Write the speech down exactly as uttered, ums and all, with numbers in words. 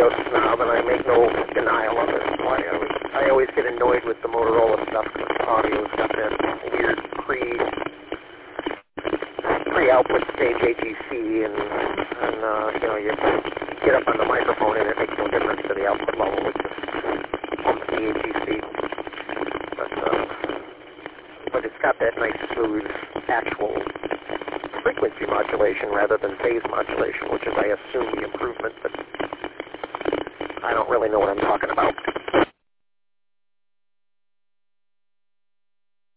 audio snob, and I make no denial of it. I always, I always get annoyed with the Motorola stuff because the audio's got that weird pre, pre-output stage A G C, and, and uh, you know, you get up on the microphone and it makes no difference to the output level with the, the A G C. But, uh, but it's got that nice smooth actual frequency modulation rather than phase modulation, which is, I assume, the improvement, but I don't really know what I'm talking about.